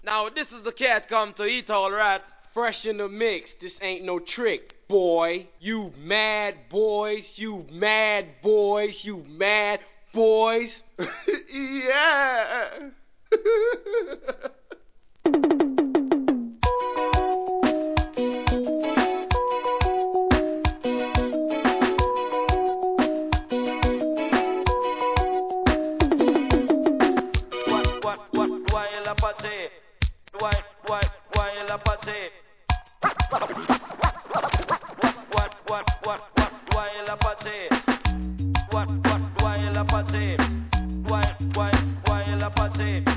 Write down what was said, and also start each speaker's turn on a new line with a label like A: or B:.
A: Now this is the cat come to eat all right.
B: Fresh in the mix, this ain't no trick, boy. You mad boys, you mad boys, you mad boys.
C: Yeah.
D: Why la party? Why la party? Why la party? Why la party? Why la party?